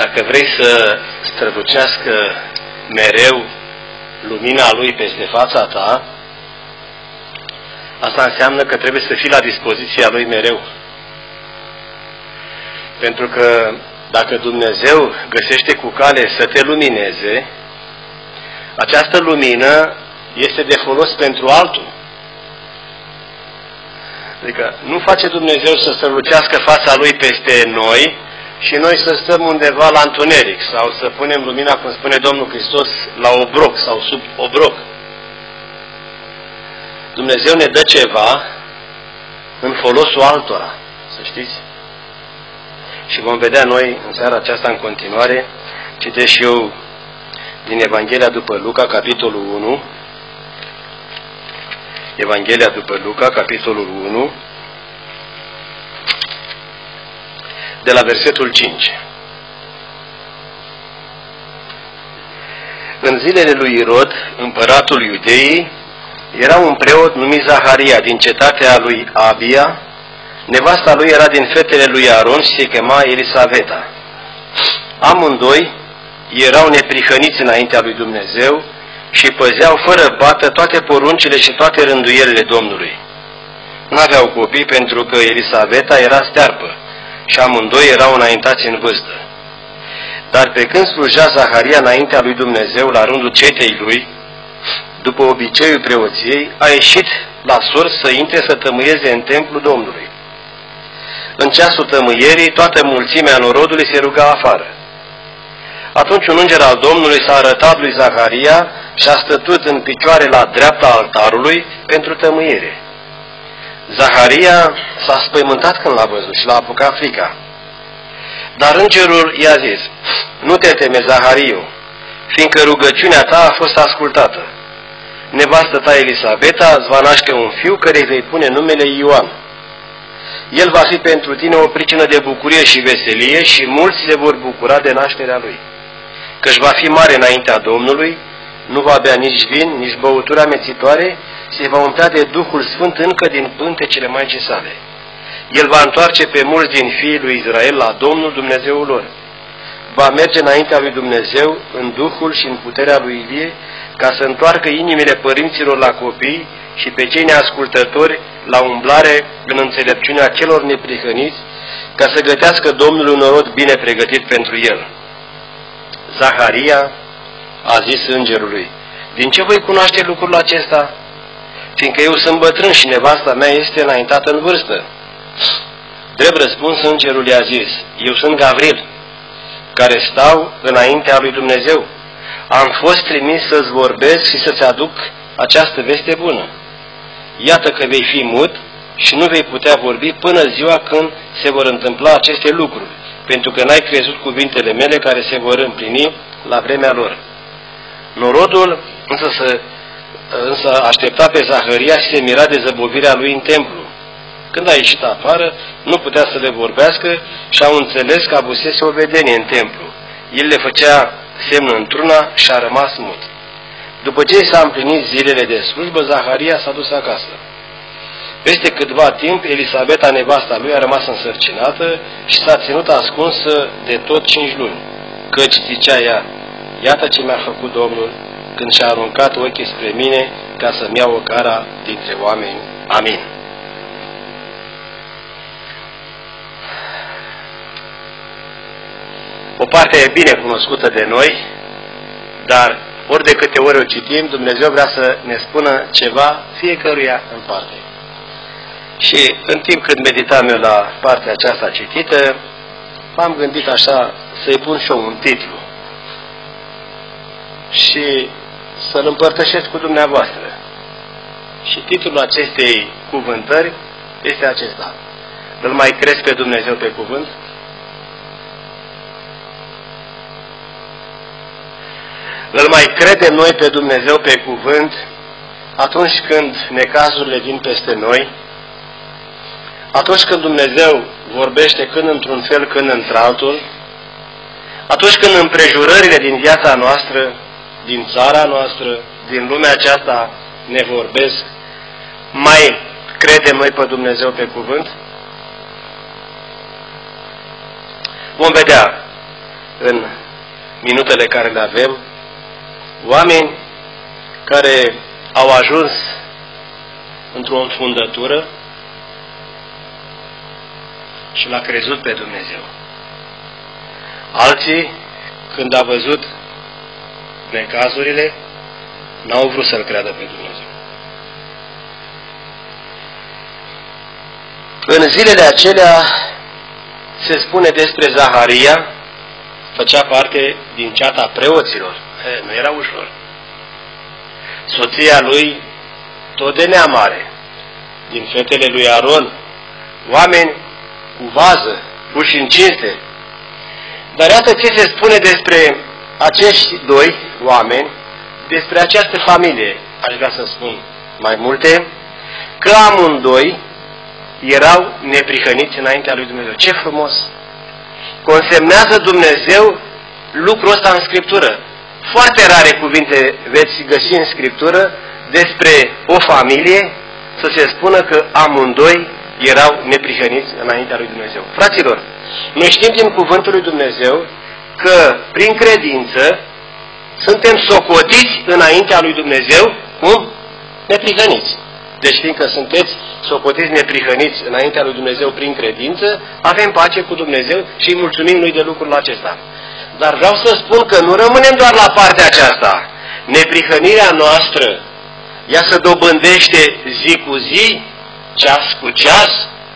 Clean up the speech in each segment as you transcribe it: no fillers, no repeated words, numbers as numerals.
Dacă vrei să strălucească mereu lumina Lui peste fața ta, asta înseamnă că trebuie să fii la dispoziția Lui mereu. Pentru că dacă Dumnezeu găsește cu cale să te lumineze, această lumină este de folos pentru altul. Adică nu face Dumnezeu să strălucească fața Lui peste noi și noi să stăm undeva la întuneric sau să punem lumina, cum spune Domnul Hristos, la obroc sau sub obroc. Dumnezeu ne dă ceva în folosul altora, să știți. Și vom vedea noi în seara aceasta în continuare. Citesc și eu din Evanghelia după Luca, capitolul 1. Evanghelia după Luca, capitolul 1, de la versetul 5. În zilele lui Irod, împăratul Iudeii, era un preot numit Zaharia din cetatea lui Abia. Nevasta lui era din fetele lui Aron și se chema Elisaveta. Amândoi erau neprihăniți înaintea lui Dumnezeu și păzeau fără bată toate poruncile și toate rânduielile Domnului. N-aveau copii pentru că Elisaveta era stearpă și amândoi erau înaintați în vârstă. Dar pe când slujea Zaharia înaintea lui Dumnezeu la rândul cetei lui, după obiceiul preoției, a ieșit la sorți să intre să tămâieze în templul Domnului. În ceasul tămâierii, toată mulțimea norodului se ruga afară. Atunci un înger al Domnului s-a arătat lui Zaharia și a stătut în picioare la dreapta altarului pentru tămâiere. Zaharia s-a spăimântat când l-a văzut și l-a apucat frica. Dar îngerul i-a zis: nu te teme, Zahariu, fiindcă rugăciunea ta a fost ascultată. Nevastă ta Elisaveta îți va naște un fiu cărei vei pune numele Ioan. El va fi pentru tine o pricină de bucurie și veselie și mulți se vor bucura de nașterea lui. Căci va fi mare înaintea Domnului, nu va bea nici vin, nici băuturi amețitoare, se va umplea de Duhul Sfânt încă din pântecele Maicii sale. El va întoarce pe mulți din fiii lui Israel la Domnul Dumnezeul lor. Va merge înaintea lui Dumnezeu în Duhul și în puterea lui Ilie, ca să întoarcă inimile părinților la copii și pe cei neascultători la umblare în înțelepciunea celor neprihăniți, ca să gătească Domnul un norod bine pregătit pentru el. Zaharia a zis îngerului: din ce voi cunoaște lucrul acesta? Fiindcă eu sunt bătrân și nevasta mea este înaintată în vârstă. Drept răspuns, îngerul i-a zis: eu sunt Gavril, care stau înaintea lui Dumnezeu. Am fost trimis să-ți vorbesc și să-ți aduc această veste bună. Iată că vei fi mut și nu vei putea vorbi până ziua când se vor întâmpla aceste lucruri, pentru că n-ai crezut cuvintele mele care se vor împlini la vremea lor. Norodul însă aștepta pe Zaharia și se mira de zăbovirea lui în templu. Când a ieșit afară, nu putea să le vorbească și au înțeles că avusese o vedenie în templu. El le făcea semn într-una și a rămas mut. După ce s-a împlinit zilele de slujbă, Zaharia s-a dus acasă. Peste câtva timp, Elisaveta, nevasta lui, a rămas însărcinată și s-a ținut ascunsă de tot 5 luni. Căci, zicea ea, iată ce mi-a făcut Domnul când și-a aruncat ochii spre mine ca să-mi iau o cara dintre oameni. Amin. O parte bine cunoscută de noi, dar ori de câte ori o citim, Dumnezeu vrea să ne spună ceva fiecăruia în parte. Și în timp când meditam eu la partea aceasta citită, m-am gândit așa să-i pun și eu un titlu și să-l împărtășesc cu dumneavoastră. Și titlul acestei cuvântări este acesta: îl mai crezi pe Dumnezeu pe cuvânt? Îl mai credem noi pe Dumnezeu pe cuvânt atunci când necazurile vin peste noi, atunci când Dumnezeu vorbește când într-un fel, când într-altul, atunci când împrejurările din viața noastră, din țara noastră, din lumea aceasta ne vorbesc, mai credem noi pe Dumnezeu pe cuvânt? Vom vedea în minutele care le avem, oameni care au ajuns într-o înfundătură și l-a crezut pe Dumnezeu. Alții, când a văzut necazurile, n-au vrut să-L creadă pe Dumnezeu. În zilele acelea se spune despre Zaharia, făcea parte din ceata preoților. Nu era ușor. Soția lui, tot de neam mare, din fetele lui Aron, oameni cu vază, puși în cinste. Dar iată ce se spune despre acești doi oameni, despre această familie, aș vrea să spun mai multe, că amândoi erau neprihăniți înaintea lui Dumnezeu. Ce frumos! Consemnează Dumnezeu lucrul ăsta în Scriptură. Foarte rare cuvinte veți găsi în Scriptură despre o familie să se spună că amândoi erau neprihăniți înaintea lui Dumnezeu. Fraților, noi știm din cuvântul lui Dumnezeu că prin credință suntem socotiți înaintea lui Dumnezeu cum? Neprihăniți. Deci fiindcă sunteți socotiți neprihăniți înaintea lui Dumnezeu prin credință, avem pace cu Dumnezeu și îi mulțumim lui de lucrul acesta. Dar vreau să spun că nu rămânem doar la partea aceasta. Neprihănirea noastră, ea se dobândește zi cu zi, ceas cu ceas.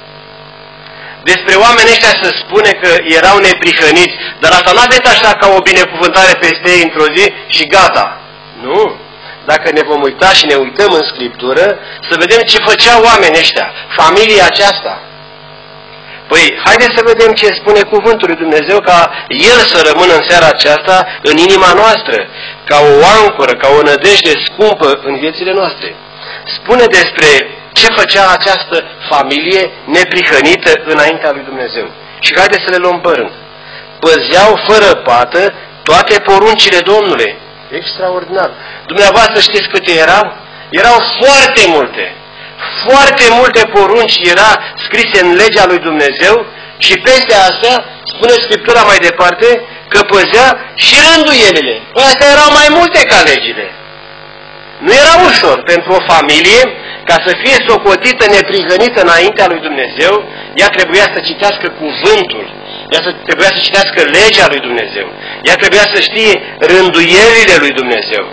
Despre oamenii ăștia se spune că erau neprihăniți, dar asta nu aveți așa ca o binecuvântare peste ei într-o zi și gata. Nu. Dacă ne vom uita și ne uităm în Scriptură, să vedem ce făceau oamenii ăștia, familia aceasta. Păi, haideți să vedem ce spune cuvântul lui Dumnezeu ca El să rămână în seara aceasta în inima noastră, ca o ancoră, ca o nădejde scumpă în viețile noastre. Spune despre ce făcea această familie neprihănită înaintea lui Dumnezeu. Și haideți să le luăm pe rând. Păzeau fără pată toate poruncile Domnului. Extraordinar. Dumneavoastră știți câte erau? Erau foarte multe. Foarte multe porunci era scrise în legea lui Dumnezeu și peste astea, spune Scriptura mai departe, că păzea și rânduielile. Păi astea erau mai multe ca legile. Nu era ușor pentru o familie ca să fie socotită, neprihănită înaintea lui Dumnezeu, ea trebuia să citească cuvântul, ea trebuia să citească legea lui Dumnezeu, ea trebuia să știe rânduielile lui Dumnezeu.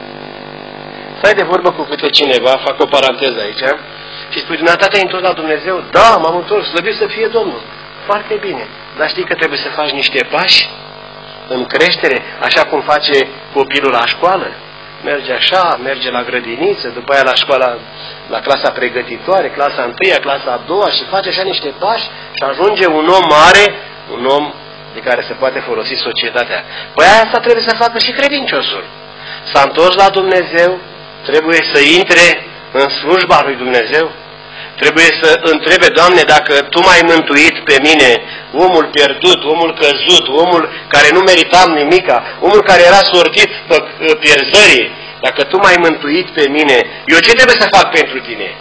Stai de vorbă cu câte cineva, fac o paranteză aici, și spui, dumneata te-ai întors la Dumnezeu? Da, m-am întors, slăvit să fie Domnul. Foarte bine, dar știi că trebuie să faci niște pași în creștere, așa cum face copilul la școală. Merge așa, merge la grădiniță, după aia la școala, la clasa pregătitoare, clasa 1-a, clasa 2-a și face așa niște pași și ajunge un om mare, un om de care se poate folosi societatea. Păi asta trebuie să facă și credinciosul. S-a întors la Dumnezeu, trebuie să intre în slujba lui Dumnezeu, trebuie să întrebe, Doamne, dacă Tu m-ai mântuit pe mine, omul pierdut, omul căzut, omul care nu meritam nimica, omul care era sortit pe pierzării, dacă Tu m-ai mântuit pe mine, eu ce trebuie să fac pentru Tine?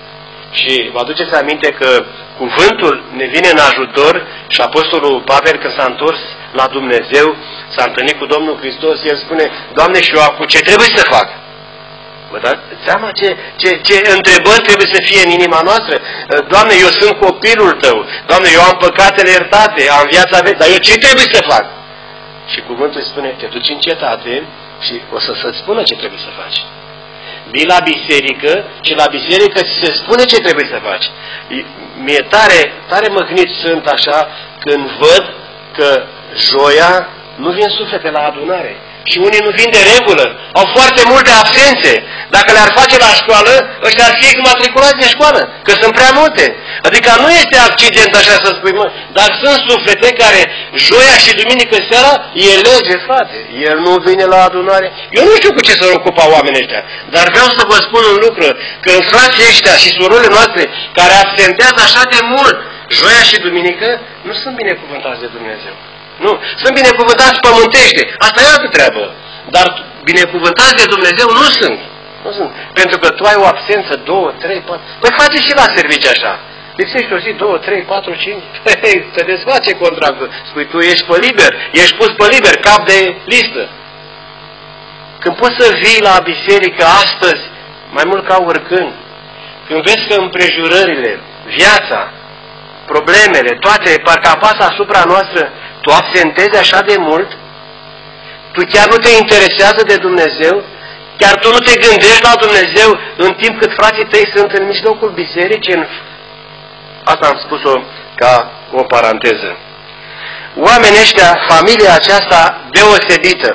Și vă aduceți aminte că cuvântul ne vine în ajutor și Apostolul Pavel, când s-a întors la Dumnezeu, s-a întâlnit cu Domnul Hristos, el spune, Doamne, și eu acum ce trebuie să fac? Vă dați seama ce întrebări trebuie să fie în inima noastră? Doamne, eu sunt copilul Tău. Doamne, eu am păcatele iertate, am viața veche, dar eu ce trebuie să fac? Și cuvântul îi spune, te duci în cetate și o să-ți spună ce trebuie să faci. Vii la biserică și la biserică ți se spune ce trebuie să faci. Mie tare măhnit sunt așa când văd că joia nu vin suflete la adunare. Și unii nu vin de regulă. Au foarte multe absențe. Dacă le-ar face la școală, ăștia ar fi exmatriculați de școală, că sunt prea multe. Adică nu este accident așa să spui, mă, dar sunt suflete care joia și duminică seara e lege, frate. El nu vine la adunare. Eu nu știu cu ce s-ar ocupa oamenii ăștia, dar vreau să vă spun un lucru, că în frații ăștia și surorile noastre care absentează așa de mult joia și duminică, nu sunt binecuvântați de Dumnezeu. Nu, sunt binecuvântați pământește. Asta e altă treabă. Dar binecuvântați de Dumnezeu nu sunt. Nu sunt. Pentru că tu ai o absență, 2, 3, 4. Păi face și la serviciu așa. Lipsește o zi, 2, 3, 4, 5. Se desface contractul. Spui, tu ești pe liber, ești pus pe liber, cap de listă. Când poți să vii la biserică astăzi, mai mult ca oricând, când vezi că împrejurările, viața, problemele, toate parcă apasă asupra noastră, tu absentezi așa de mult, tu chiar nu te interesează de Dumnezeu, chiar tu nu te gândești la Dumnezeu în timp cât frații tăi sunt în mijlocul bisericii. Asta am spus-o ca o paranteză. Oamenii ăștia, familia aceasta deosebită.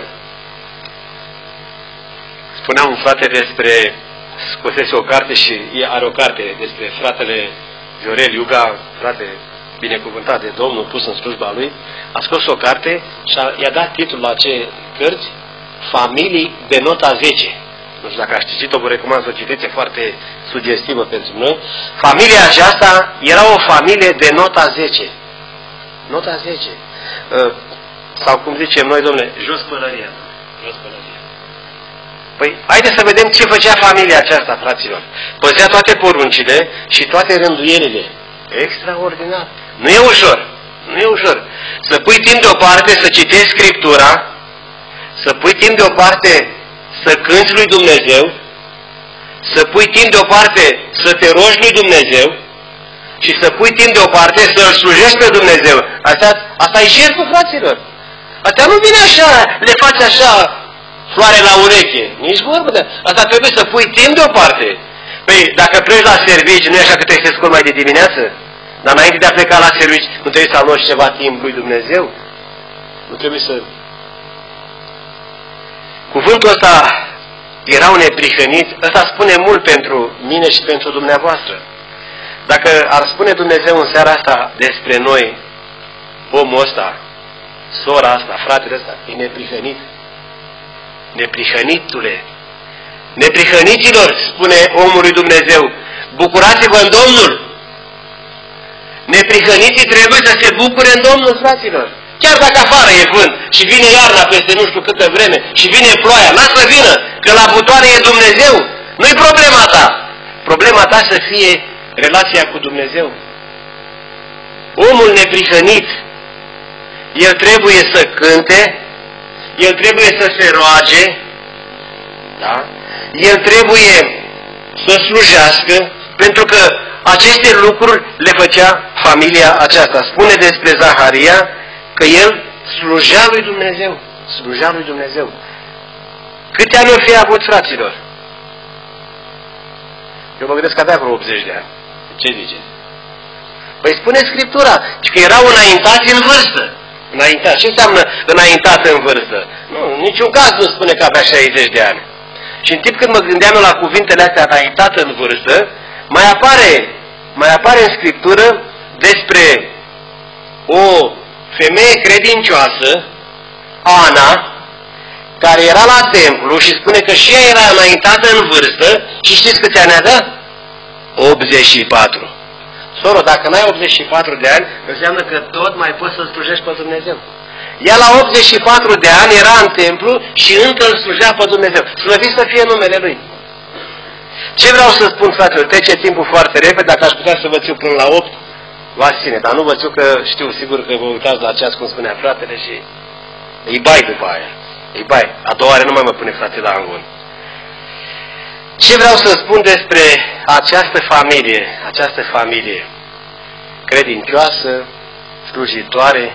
Spunea un frate despre, scosese o carte și are o carte despre fratele Viorel Iuga, frate binecuvântat de Domnul, pus în slujba lui, a scos o carte și i-a dat titlul la acei cărți, Familii de nota 10. Nu știu dacă ați citit-o, vă recomand să o citiți, e foarte sugestivă pentru noi. Familia aceasta era o familie de nota 10. Nota 10. Sau cum zicem noi, domnule, jos pălăria. Jos pălăria. Păi, haideți să vedem ce făcea familia aceasta, fraților. Păzea toate poruncile și toate rânduielile. Extraordinar. Nu e ușor. Nu e ușor. Să pui timp deoparte să citești Scriptura, să pui timp deoparte să cânți lui Dumnezeu, să pui timp deoparte să te rogi lui Dumnezeu și să pui timp deoparte să-L slujești pe Dumnezeu. Asta e jertfă, fraților. Asta nu vine așa, le faci așa, floare la ureche. Nici vorbă de... Asta trebuie să pui timp deoparte. Păi, dacă pleci la servici, nu e așa că trebuie să te scoli mai de dimineață? Dar înainte de a pleca la servici, nu trebuie să aloci ceva timp lui Dumnezeu? Nu trebuie să... Cuvântul ăsta, erau neprihăniți, ăsta spune mult pentru mine și pentru dumneavoastră. Dacă ar spune Dumnezeu în seara asta despre noi, omul ăsta, sora asta, fratele ăsta, e neprihănit. Neprihănitule. Neprihăniților, spune omul lui Dumnezeu, bucurați-vă în Domnul. Neprihăniții trebuie să se bucure în Domnul, fraților. Chiar dacă afară e vânt și vine iarna peste nu știu câtă vreme și vine ploaia, lasă vină, că la butoane e Dumnezeu. Nu-i problema ta. Problema ta să fie relația cu Dumnezeu. Omul neprihănit, el trebuie să cânte, el trebuie să se roage, da? El trebuie să slujească, pentru că aceste lucruri le făcea familia aceasta. Spune despre Zaharia că el slujea lui Dumnezeu. Slujea lui Dumnezeu. Câte ani o fi avut, fraților? Eu mă gândesc că avea vreo 80 de ani. Ce zice? Păi spune Scriptura, că erau înaintați în vârstă. Înaintat. Ce înseamnă înaintat în vârstă? Nu, în niciun caz nu spune că avea 60 de ani. Și în timp când mă gândeam eu la cuvintele astea, înaintat în vârstă, mai apare în Scriptură despre o femeie credincioasă, Ana, care era la templu și spune că și ea era înaintată în vârstă și știți câți ani avea? 84. Soro, dacă n-ai 84 de ani, înseamnă că tot mai poți să slujești pe Dumnezeu. Ea la 84 de ani era în templu și încă îl slujea pe Dumnezeu. Slăvit să fie numele Lui. Ce vreau să spun, fraților? Trece timpul foarte repede, dacă aș putea să vă țiu până la 8, v-aș ține, dar nu vă țiu că știu sigur că vă uitați la ceas, cum spunea fratele, și îi bai după aia. Îi bai. A doua oară nu mai mă pune frate la angon. Ce vreau să spun despre această familie credincioasă, slujitoare,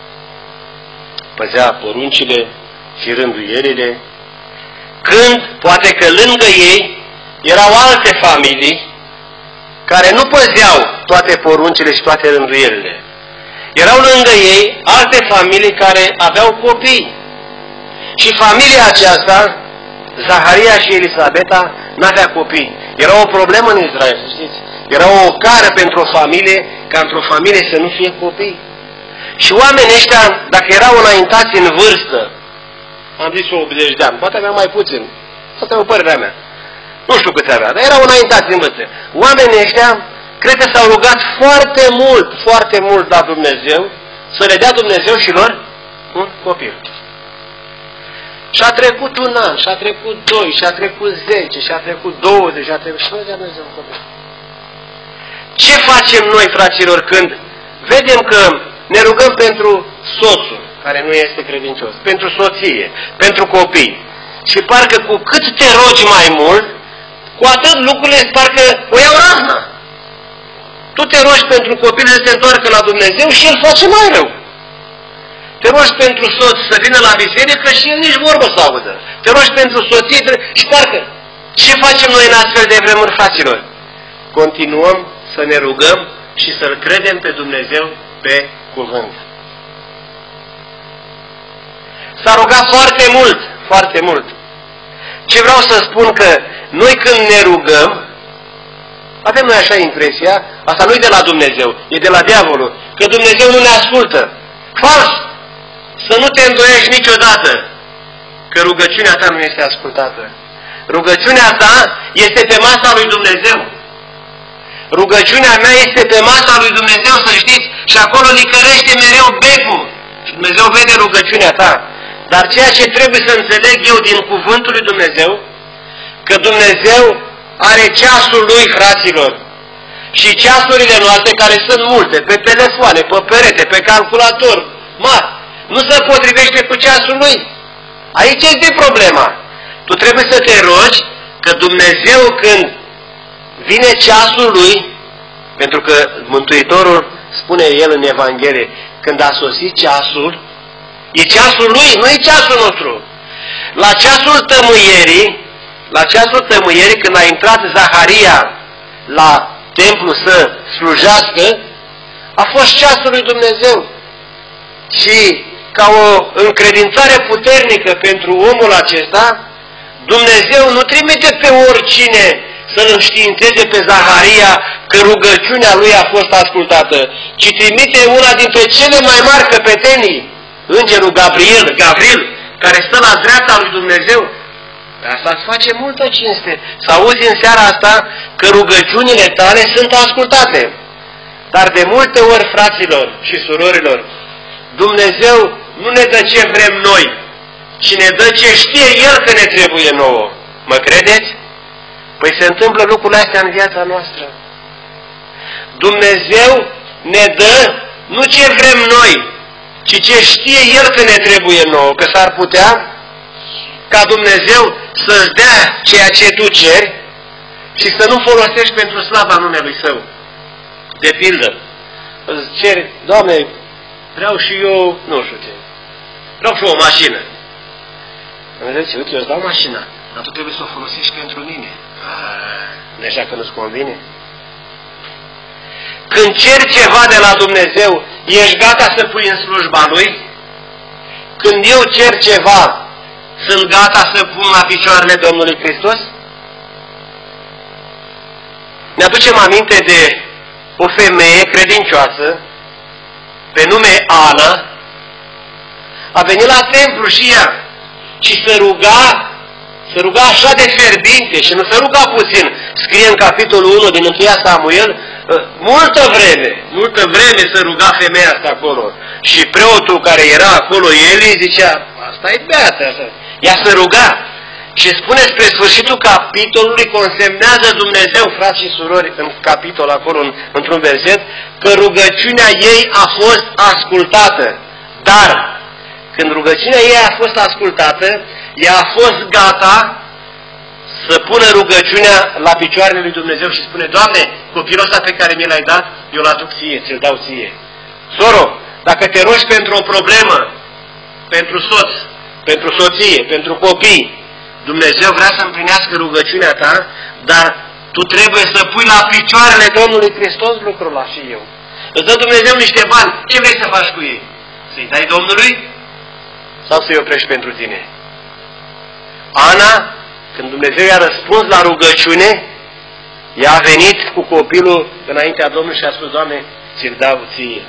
păzea poruncile și rânduielile, când, poate că lângă ei, erau alte familii care nu păzeau toate poruncile și toate rânduielile. Erau lângă ei alte familii care aveau copii. Și familia aceasta, Zaharia și Elisabeta, n-avea copii. Era o problemă în Israel, să știți. Era o ocară pentru o familie, ca într-o familie să nu fie copii. Și oamenii ăștia, dacă erau înaintați în vârstă, am zis 80 de ani, poate avea mai puțin, asta e o părerea mea. Nu știu câți avea, dar erau înaintați în vârstă. Oamenii ăștia, cred că s-au rugat foarte mult la Dumnezeu, să le dea Dumnezeu și lor un copil. Și a trecut un an, și a trecut 2, și a trecut 10, și a trecut 20, și a trecut... Și nu dea Dumnezeu un copil. Ce facem noi, fraților, când vedem că ne rugăm pentru soțul, care nu este credincios, pentru soție, pentru copii, și parcă cu cât te rogi mai mult, cu atât lucrurile parcă o iau razna. Tu te rogi pentru copil să se întoarcă la Dumnezeu și el face mai rău. Te rogi pentru soț să vină la biserică și el nici vorbă să audă. Te rogi pentru soție și parcă. Ce facem noi în astfel de vremuri, fraților? Continuăm să ne rugăm și să-L credem pe Dumnezeu pe cuvânt. S-a rugat foarte mult, foarte mult. Ce vreau să spun că noi când ne rugăm, avem noi așa impresia, asta nu e de la Dumnezeu, e de la diavolul, că Dumnezeu nu ne ascultă. Fals! Să nu te îndoiești niciodată că rugăciunea ta nu este ascultată. Rugăciunea ta este pe masa lui Dumnezeu. Rugăciunea mea este pe masa lui Dumnezeu, să știți, și acolo licărește mereu becul. Și Dumnezeu vede rugăciunea ta. Dar ceea ce trebuie să înțeleg eu din cuvântul lui Dumnezeu, că Dumnezeu are ceasul lui, fraților. Și ceasurile noastre, care sunt multe, pe telefoane, pe perete, pe calculator, mari, nu se potrivește cu ceasul lui. Aici este problema. Tu trebuie să te rogi că Dumnezeu, când vine ceasul lui, pentru că Mântuitorul spune el în Evanghelie, când a sosit ceasul, e ceasul lui, nu e ceasul nostru. La ceasul tămâierii, când a intrat Zaharia la templu să slujească, a fost ceasul lui Dumnezeu. Și ca o încredințare puternică pentru omul acesta, Dumnezeu nu trimite pe oricine să-l înștiințeze pe Zaharia că rugăciunea lui a fost ascultată, ci trimite una dintre cele mai mari căpetenii, îngerul Gavril, care stă la dreapta lui Dumnezeu. Asta îți face multă cinste. Să auzi în seara asta că rugăciunile tale sunt ascultate. Dar de multe ori, fraților și surorilor, Dumnezeu nu ne dă ce vrem noi, ci ne dă ce știe El că ne trebuie nouă. Mă credeți? Păi se întâmplă lucrurile astea în viața noastră. Dumnezeu ne dă nu ce vrem noi, ci ce știe El că ne trebuie nouă. Că s-ar putea ca Dumnezeu să-ți dea ceea ce tu ceri și să nu folosești pentru slava numelui Său. De pildă, îți ceri, Doamne, vreau și eu, nu știu ce, vreau și o mașină. Dumnezeu zice, uite, eu îți dau mașina, dar tu trebuie să o folosești pentru mine. Nu așa că nu-ți convine? Când ceri ceva de la Dumnezeu, ești gata să pui în slujba Lui? Când eu cer ceva, sunt gata să pun la picioarele Domnului Hristos? Ne aducem aminte de o femeie credincioasă, pe nume Ana, a venit la templu și ea și se ruga așa de fierbinte și nu se ruga puțin. Scrie în capitolul 1 din 1 Samuel, multă vreme se ruga femeia asta acolo. Și preotul care era acolo, Eli, zicea, asta e beată, asta. Ea se ruga. Și spune spre sfârșitul capitolului, consemnează Dumnezeu, frați și surori, în capitol acolo, într-un verset, că rugăciunea ei a fost ascultată. Dar, când rugăciunea ei a fost ascultată, ea a fost gata să pună rugăciunea la picioarele lui Dumnezeu și spune, Doamne, copilul ăsta pe care mi l-ai dat, eu l aduc ție, ți-l dau ție. Soro, dacă te rogi pentru o problemă, pentru soț, pentru soție, pentru copii, Dumnezeu vrea să împlinească rugăciunea ta, dar tu trebuie să pui la picioarele Domnului Hristos lucrul ăla și eu. Îți dă Dumnezeu niște bani, ce vrei să faci cu ei? Să-i dai Domnului? Sau să-i oprești pentru tine? Ana, când Dumnezeu i-a răspuns la rugăciune, ea a venit cu copilul înaintea Domnului și a spus, Doamne, ți-l dau ție.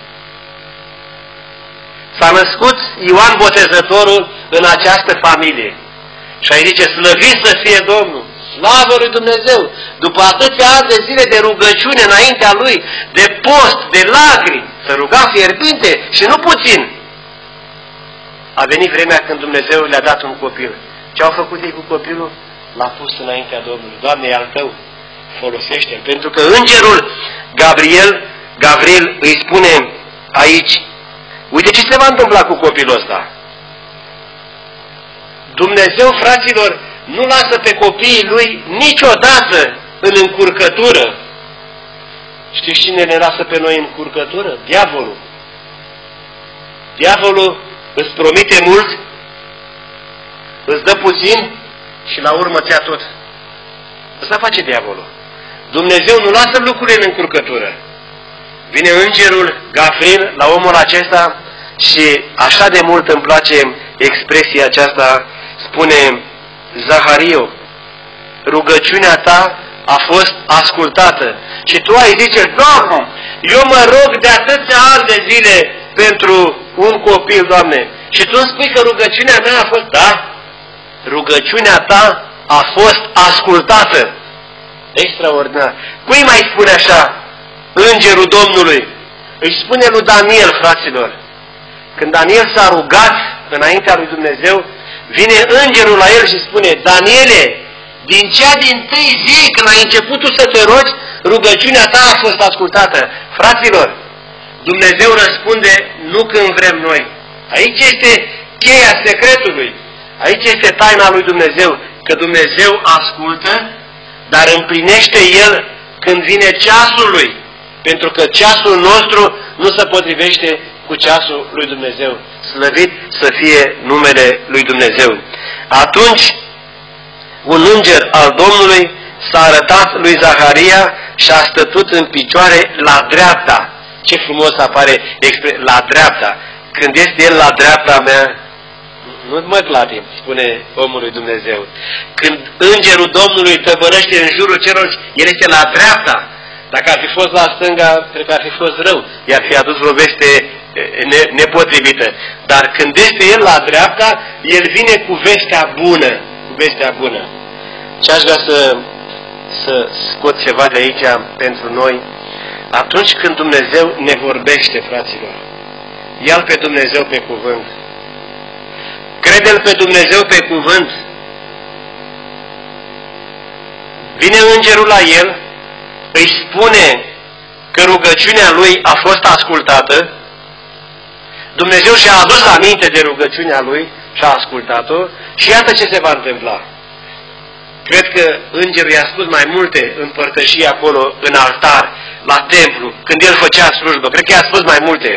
S-a născut Ioan Botezătorul în această familie. Și aici zice, slăvit să fie Domnul, slavă lui Dumnezeu, după atâția ani de zile de rugăciune înaintea Lui, de post, de lacrimi, să ruga fierbinte și nu puțin. A venit vremea când Dumnezeu le-a dat un copil. Ce au făcut ei cu copilul? L-a pus înaintea Domnului. Doamne, e al Tău, folosește-l. Pentru că îngerul Gavril îi spune aici, uite ce se va întâmpla cu copilul ăsta. Dumnezeu, fraților, nu lasă pe copiii lui niciodată în încurcătură. Știți cine ne lasă pe noi în încurcătură? Diavolul. Diavolul îți promite mult, îți dă puțin și la urmă ți-a tot. Asta face diavolul. Dumnezeu nu lasă lucrurile în încurcătură. Vine îngerul Gavril la omul acesta și așa de mult îmi place expresia aceasta, spune Zahario, rugăciunea ta a fost ascultată. Și tu ai zice, Doamne, eu mă rog de atâția ani de zile pentru un copil, Doamne. Și tu îmi spui că rugăciunea mea a fost, da? Rugăciunea ta a fost ascultată. Extraordinar. Cui mai spune așa? Îngerul Domnului. Îi spune lui Daniel, fraților. Când Daniel s-a rugat înaintea lui Dumnezeu, vine îngerul la el și spune, Daniele, din cea dintâi zi, când ai început tu să te rogi, rugăciunea ta a fost ascultată. Fraților, Dumnezeu răspunde nu când vrem noi. Aici este cheia secretului. Aici este taina lui Dumnezeu. Că Dumnezeu ascultă, dar împlinește El când vine ceasul Lui. Pentru că ceasul nostru nu se potrivește cu ceasul lui Dumnezeu. Slăvit să fie numele lui Dumnezeu. Atunci, un înger al Domnului s-a arătat lui Zaharia și a stătut în picioare la dreapta. Ce frumos apare la dreapta. Când este el la dreapta mea, nu mă clatim, spune omul lui Dumnezeu. Când îngerul Domnului tăbărăște în jurul celor, el este la dreapta. Dacă ar fi fost la stânga, cred că ar fi fost rău. I-ar fi adus o veste nepotrivită. Dar când este el la dreapta, el vine cu vestea bună. Cu vestea bună. Ce aș vrea să scot ceva de aici pentru noi? Atunci când Dumnezeu ne vorbește, fraților, ia-L pe Dumnezeu pe cuvânt. Crede-L pe Dumnezeu pe cuvânt. Vine îngerul la el, îi spune că rugăciunea lui a fost ascultată, Dumnezeu și-a adus aminte de rugăciunea lui și a ascultat-o și iată ce se va întâmpla. Cred că îngerul i-a spus mai multe în părtășie acolo, în altar, la templu, când el făcea slujbă. Cred că i-a spus mai multe.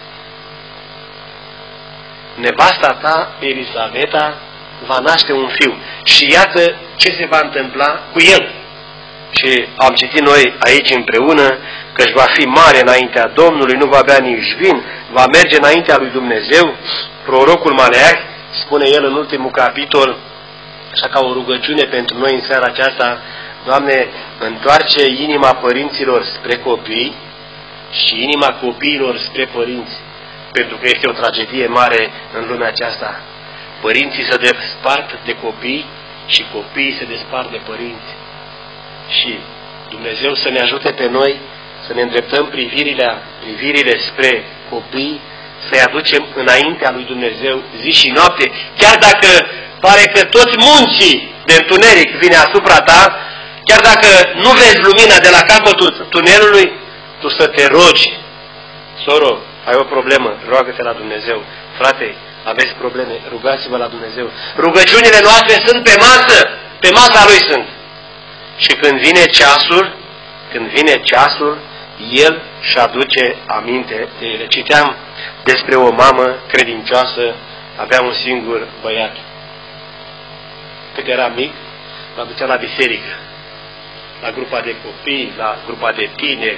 Nevasta ta, Elisaveta, va naște un fiu. Și iată ce se va întâmpla cu el. Și am citit noi aici împreună că își va fi mare înaintea Domnului, nu va bea nici vin, va merge înaintea lui Dumnezeu. Prorocul Maleah, spune el în ultimul capitol, așa ca o rugăciune pentru noi în seara aceasta, Doamne, întoarce inima părinților spre copii și inima copiilor spre părinți, pentru că este o tragedie mare în lumea aceasta. Părinții se despart de copii și copiii se despart de părinți. Și Dumnezeu să ne ajute pe noi să ne îndreptăm privirile spre copii, să-i aducem înaintea lui Dumnezeu zi și noapte, chiar dacă pare că toți munții de întuneric vine asupra ta, chiar dacă nu vezi lumina de la capătul tunelului, tu să te rogi. Soro, ai o problemă, roagă-te la Dumnezeu. Frate, aveți probleme, rugați-vă la Dumnezeu. Rugăciunile noastre sunt pe masă, pe masa Lui sunt. Și când vine ceasul, El și aduce aminte de ele. Citeam despre o mamă credincioasă, avea un singur băiat. Cât era mic, l-a ducea la biserică, la grupa de copii, la grupa de tineri.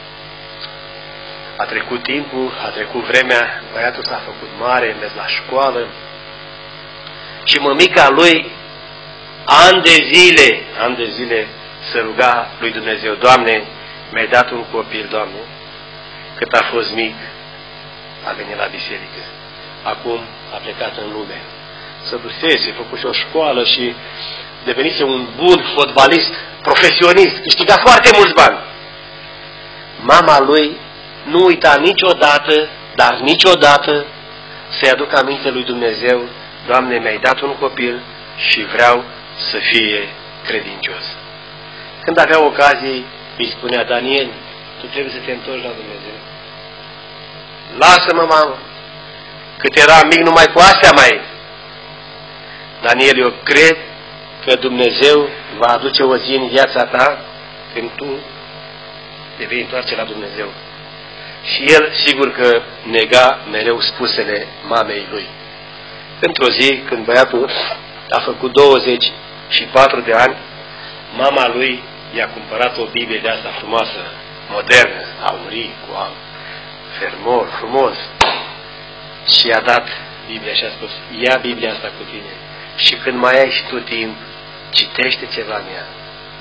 A trecut timpul, a trecut vremea, băiatul s-a făcut mare, mers la școală și mămica lui ani de zile se ruga lui Dumnezeu, Doamne, mi-ai dat un copil, Doamne, cât a fost mic, a venit la biserică. Acum a plecat în lume. Se dusese, făcuse o școală și devenise un bun fotbalist, profesionist, câștiga foarte mulți bani. Mama lui nu uita niciodată, dar niciodată, să-i aduc aminte lui Dumnezeu, Doamne, mi-ai dat un copil și vreau să fie credincios. Când avea ocazii, îi spunea, Daniel, tu trebuie să te întorci la Dumnezeu. Lasă-mă, mamă, cât eram mic, numai cu astea mai. Daniel, eu cred că Dumnezeu va aduce o zi în viața ta când tu te vei întoarce la Dumnezeu. Și el, sigur că nega mereu spusele mamei lui. Într-o zi, când băiatul a făcut 24 de ani, mama lui i-a cumpărat o Biblie de asta frumoasă, modernă, aurii, cu fermor, frumos. Și i-a dat Biblia și a spus, ia Biblia asta cu tine și când mai ai și tu timp, citește ceva în ea.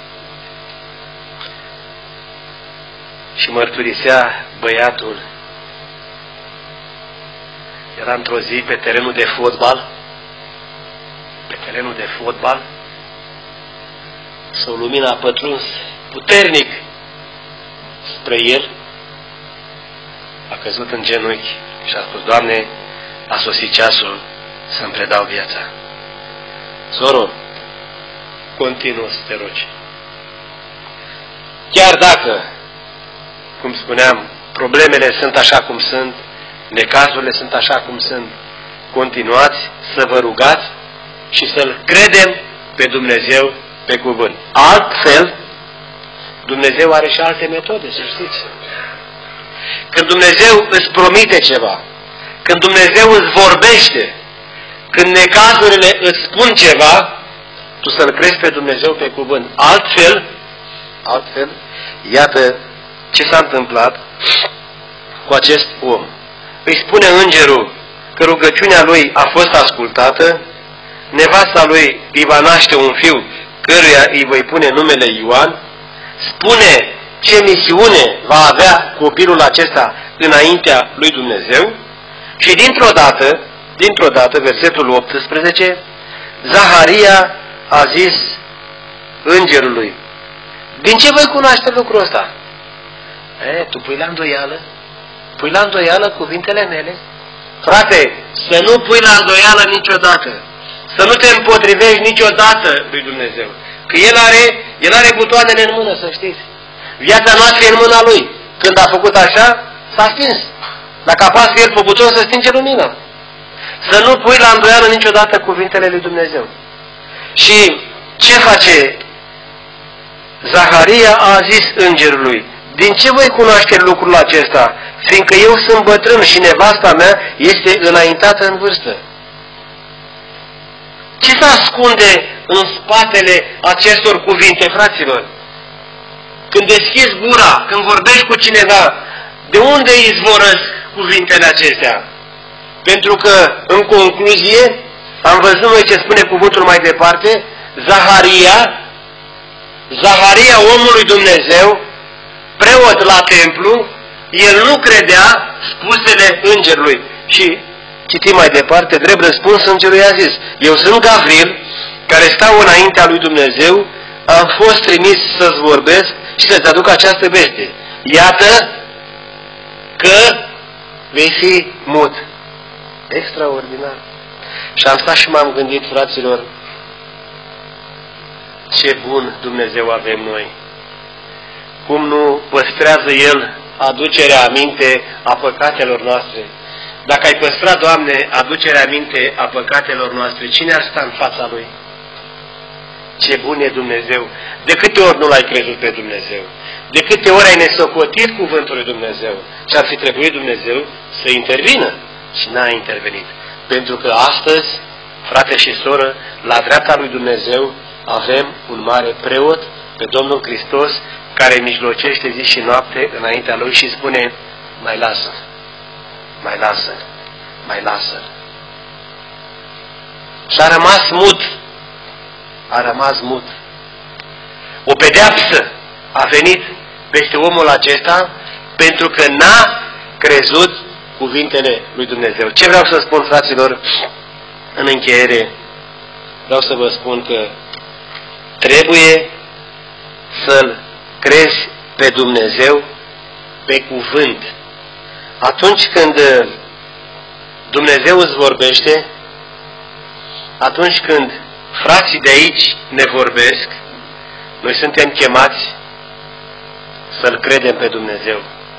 Și mărturisea băiatul, era într-o zi pe terenul de fotbal, sau lumina a pătruns puternic spre el, a căzut în genunchi și a spus, Doamne, a sosit ceasul să-mi predau viața. Soro, continuă să te rogi. Chiar dacă, cum spuneam, problemele sunt așa cum sunt, necazurile sunt așa cum sunt, continuați să vă rugați și să-L credem pe Dumnezeu pe cuvânt. Altfel, Dumnezeu are și alte metode, să știți. Când Dumnezeu îți promite ceva, când Dumnezeu îți vorbește, când necazurile îți spun ceva, tu să-L crezi pe Dumnezeu pe cuvânt. Altfel, iată ce s-a întâmplat cu acest om. Îi spune îngerul că rugăciunea lui a fost ascultată, nevasta lui îi va naște un fiu căruia îi voi pune numele Ioan, spune ce misiune va avea copilul acesta înaintea lui Dumnezeu și dintr-o dată, versetul 18, Zaharia a zis îngerului, din ce voi cunoaște lucrul ăsta? Tu pui la îndoială cuvintele mele? Frate, să nu pui la îndoială niciodată, să nu te împotrivești niciodată lui Dumnezeu, că El are butoanele în mână, să știți. Viața noastră e în mâna Lui. Când a făcut așa, s-a stins. Dacă apasă El pe buton, să stinge lumina. Să nu pui la îndoială niciodată cuvintele lui Dumnezeu. Și ce face? Zaharia a zis îngerului, din ce voi cunoaște lucrul acesta? Fiindcă eu sunt bătrân și nevasta mea este înaintată în vârstă. Ce se ascunde în spatele acestor cuvinte, fraților? Când deschizi gura, când vorbești cu cineva, de unde izvorăsc cuvintele acestea? Pentru că, în concluzie, am văzut noi ce spune cuvântul mai departe, Zaharia, omul lui Dumnezeu, preot la templu, el nu credea spusele îngerului. Și citim mai departe, drept răspuns, îngerul i-a zis, eu sunt Gavril, care stau înaintea lui Dumnezeu, am fost trimis să-ți vorbesc și să-ți aduc această veste. Iată că vei fi mut. Extraordinar. Și am stat și m-am gândit, fraților, ce bun Dumnezeu avem noi. Cum nu păstrează El aducerea aminte a păcatelor noastre. Dacă ai păstrat, Doamne, aducerea aminte a păcatelor noastre, cine ar sta în fața Lui? Ce bun e Dumnezeu! De câte ori nu l-ai crezut pe Dumnezeu? De câte ori ai nesocotit cuvântul lui Dumnezeu? Și ar fi trebuit Dumnezeu să intervină și n-a intervenit. Pentru că astăzi, frate și soră, la dreapta lui Dumnezeu avem un mare preot, pe Domnul Hristos, care mijlocește zi și noapte înaintea Lui și spune, mai lasă, mai lasă, mai lasă. Și a rămas mut. A rămas mut. O pedeapsă a venit peste omul acesta pentru că n-a crezut cuvintele lui Dumnezeu. Ce vreau să spun, fraților, în încheiere? Vreau să vă spun că trebuie să-L crezi pe Dumnezeu pe cuvânt. Atunci când Dumnezeu îți vorbește, atunci când frații de aici ne vorbesc, noi suntem chemați să-L credem pe Dumnezeu.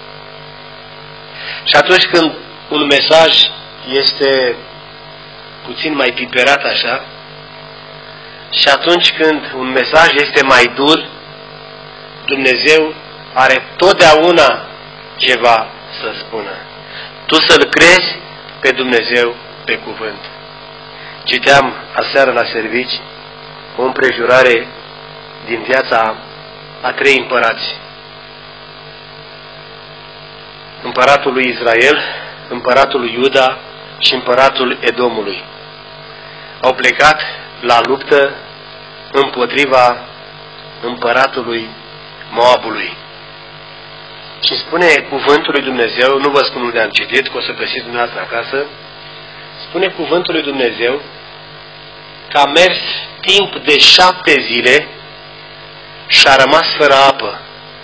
Și atunci când un mesaj este puțin mai piperat așa, și atunci când un mesaj este mai dur, Dumnezeu are totdeauna ceva să spună. Tu să-L crezi pe Dumnezeu pe cuvânt. Citeam aseară la servici o împrejurare din viața a 3 împărați. Împăratul lui Israel, împăratul lui Iuda și împăratul Edomului. Au plecat la luptă împotriva împăratului Moabului. Și spune cuvântul lui Dumnezeu, nu vă spun unde am citit, că o să găsiți dumneavoastră acasă, spune cuvântul lui Dumnezeu că a mers timp de 7 zile și a rămas fără apă.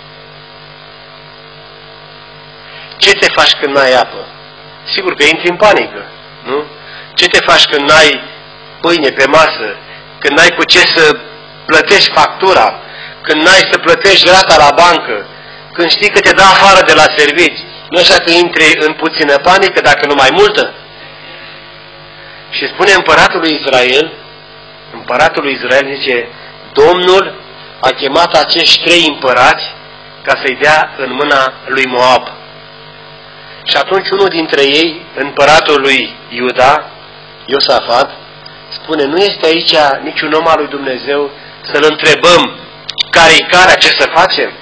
Ce te faci când n-ai apă? Sigur că intri în panică, nu? Ce te faci când n-ai pâine pe masă, când n-ai cu ce să plătești factura, când n-ai să plătești rata la bancă, când știi că te dă afară de la servici, nu așa că intri în puțină panică, dacă nu mai multă? Și spune împăratul lui Israel zice, Domnul a chemat acești 3 împărați ca să-i dea în mâna lui Moab. Și atunci unul dintre ei, împăratul lui Iuda, Iosafat, spune, nu este aici niciun om al lui Dumnezeu să-l întrebăm care-i care, ce să facem?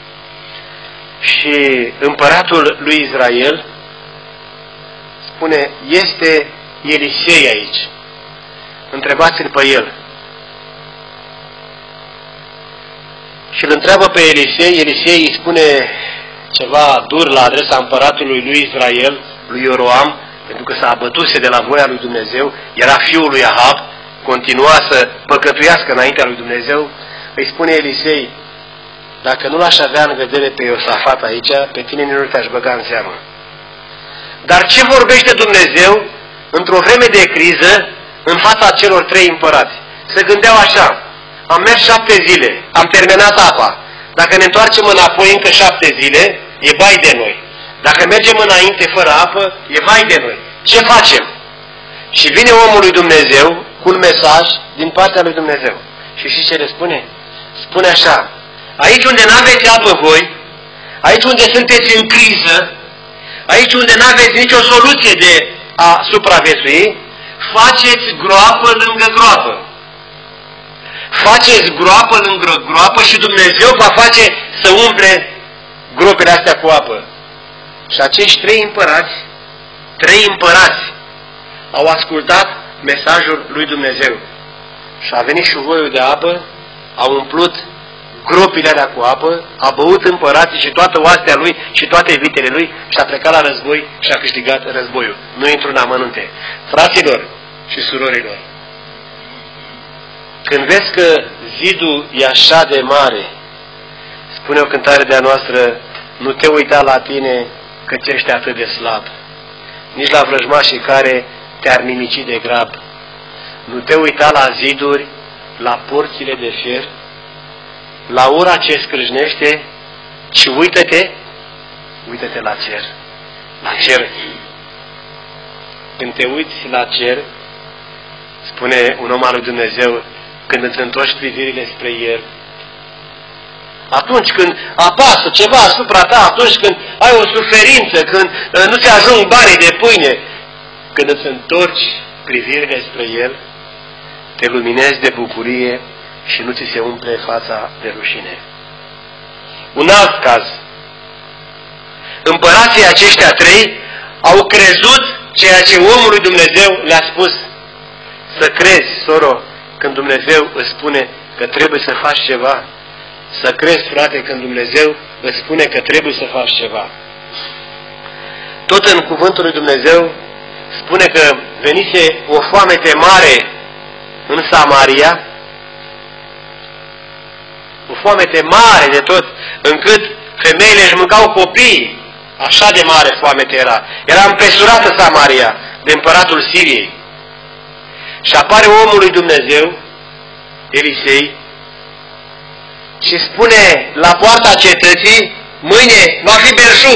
Și împăratul lui Israel spune, este Elisei aici. Întrebați-l pe el. Și îl întreabă pe Elisei, Elisei îi spune ceva dur la adresa împăratului lui Israel, lui Ioram, pentru că s-a abătuse de la voia lui Dumnezeu, era fiul lui Ahab, continua să păcătuiască înaintea lui Dumnezeu, îi spune Elisei, dacă nu l-aș avea în vedere pe Iosafat aici, pe tine nu te-aș băga în seamă. Dar ce vorbește Dumnezeu într-o vreme de criză în fața celor 3 împărați? Se gândeau așa, am mers 7 zile, am terminat apa, dacă ne întoarcem înapoi încă 7 zile, e bai de noi. Dacă mergem înainte fără apă, e vai de noi. Ce facem? Și vine omul lui Dumnezeu cu un mesaj din partea lui Dumnezeu. Și știți ce le spune? Spune așa, aici unde n-aveți apă voi, aici unde sunteți în criză, aici unde n-aveți nicio soluție de a supraviețui, faceți groapă lângă groapă. Faceți groapă lângă groapă și Dumnezeu va face să umple gropile astea cu apă. Și acești 3 împărați, au ascultat mesajul lui Dumnezeu. Și a venit șuvoiul de apă, au umplut gropile alea cu apă, a băut împărații și toată oastea lui și toate vitele lui și a plecat la război și a câștigat războiul. Nu intru în amănunte. Fraților și surorilor, când vezi că zidul e așa de mare, spune o cântare de-a noastră, nu te uita la tine că ești atât de slab, nici la vrăjmașii care te-ar nimici de grab. Nu te uita la ziduri, la porțile de fier, la ura ce scrâșnește, ci uită-te la cer. La cer. Când te uiți la cer, spune un om al lui Dumnezeu, când îți întorci privirile spre El, atunci când apasă ceva asupra ta, atunci când ai o suferință, când nu ți ajung banii de pâine, când îți întorci privirile spre El, te luminezi de bucurie și nu ți se umple fața de rușine. Un alt caz. Împărații aceștia 3 au crezut ceea ce omul lui Dumnezeu le-a spus. Să crezi, soro, când Dumnezeu îți spune că trebuie să faci ceva. Să crezi, frate, când Dumnezeu îți spune că trebuie să faci ceva. Tot în cuvântul lui Dumnezeu spune că venise o foamete mare în Samaria, o foamete mare de tot, încât femeile își mâncau copiii. Așa de mare foamete era. Era împesurată Samaria de împăratul Siriei. Și apare omul lui Dumnezeu, Elisei, și spune la poarta cetății, mâine va fi belșug.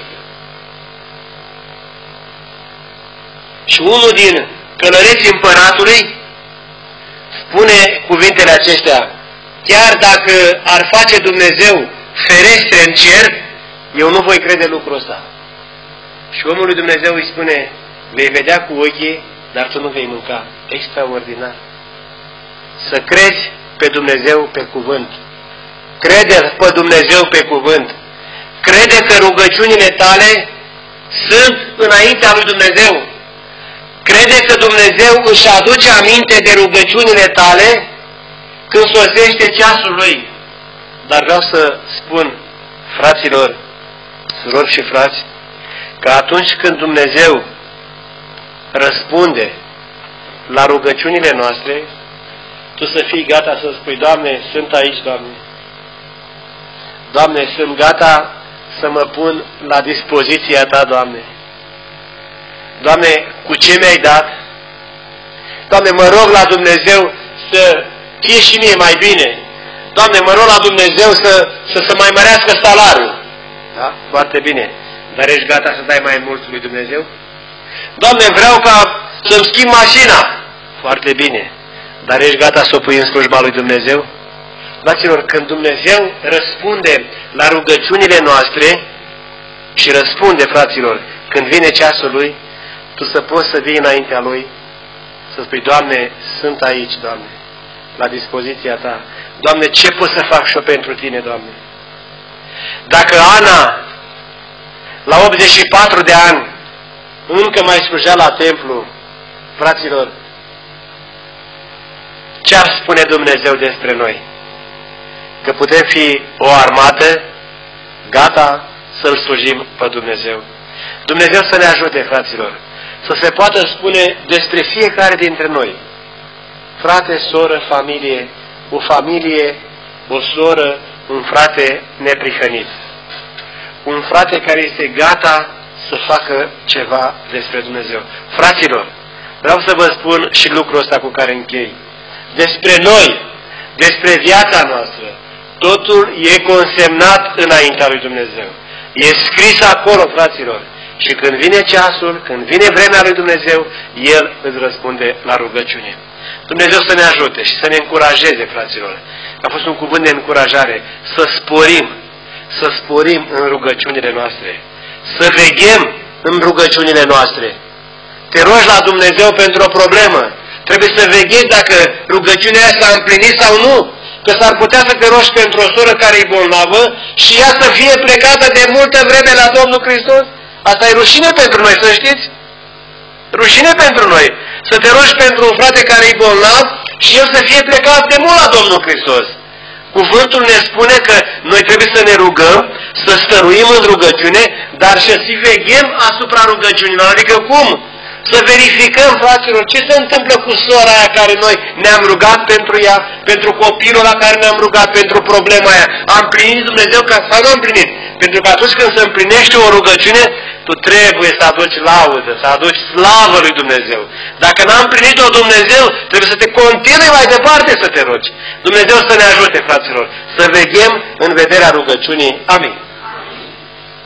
Și unul din călăreții împăratului spune cuvintele acestea: chiar dacă ar face Dumnezeu ferestre în cer, eu nu voi crede lucrul ăsta. Și omul lui Dumnezeu îi spune: vei vedea cu ochii, dar tu nu vei mânca. Extraordinar. Să crezi pe Dumnezeu pe cuvânt. Crede pe Dumnezeu pe cuvânt. Crede că rugăciunile tale sunt înaintea lui Dumnezeu. Crede că Dumnezeu își aduce aminte de rugăciunile tale când sosește ceasul Lui. Dar vreau să spun, fraților, surori și frați, că atunci când Dumnezeu răspunde la rugăciunile noastre, tu să fii gata să spui: Doamne, sunt aici, Doamne. Doamne, sunt gata să mă pun la dispoziția Ta, Doamne. Doamne, cu ce mi-ai dat? Doamne, mă rog la Dumnezeu să fie și mie mai bine. Doamne, mă rog la Dumnezeu să mai mărească salariul. Da? Foarte bine. Dar ești gata să dai mai mult lui Dumnezeu? Doamne, vreau ca să-mi schimb mașina. Foarte bine. Dar ești gata să o pui în slujba lui Dumnezeu? Fraților, când Dumnezeu răspunde la rugăciunile noastre și răspunde, fraților, când vine ceasul Lui, tu să poți să vii înaintea Lui, să spui: Doamne, sunt aici, Doamne, la dispoziția Ta. Doamne, ce pot să fac și eu pentru Tine, Doamne? Dacă Ana, la 84 de ani, încă mai slujea la templu, fraților, ce ar spune Dumnezeu despre noi? Că putem fi o armată gata să-L slujim pe Dumnezeu. Dumnezeu să ne ajute, fraților, să se poată spune despre fiecare dintre noi: frate, soră, familie, o soră, un frate neprihănit. Un frate care este gata să facă ceva despre Dumnezeu. Fraților, vreau să vă spun și lucrul ăsta cu care închei. Despre noi, despre viața noastră, totul e consemnat înaintea lui Dumnezeu. E scris acolo, fraților. Și când vine ceasul, când vine vremea lui Dumnezeu, El îți răspunde la rugăciune. Dumnezeu să ne ajute și să ne încurajeze, fraților. A fost un cuvânt de încurajare. Să sporim în rugăciunile noastre. Să veghem în rugăciunile noastre. Te rogi la Dumnezeu pentru o problemă. Trebuie să veghezi dacă rugăciunea aia s-a împlinit sau nu. Că s-ar putea să te rogi pentru o soră care e bolnavă și ea să fie plecată de multă vreme la Domnul Hristos. Asta e rușine pentru noi, să știți? Rușine pentru noi. Să te rogi pentru un frate care e bolnav și el să fie plecat de mult la Domnul Hristos. Cuvântul ne spune că noi trebuie să ne rugăm, să stăruim în rugăciune, dar și să veghem asupra rugăciunilor. Adică cum? Să verificăm, fraților, ce se întâmplă cu sora aia care noi ne-am rugat pentru ea, pentru copilul la care ne-am rugat, pentru problema aia. A împlinit Dumnezeu sau nu a împlinit? Pentru că atunci când se împlinește o rugăciune, tu trebuie să aduci laudă, să aduci slavă lui Dumnezeu. Dacă n-a împlinit-o Dumnezeu, trebuie să te continui mai departe să te rogi. Dumnezeu să ne ajute, fraților, să veghem în vederea rugăciunii. Amin.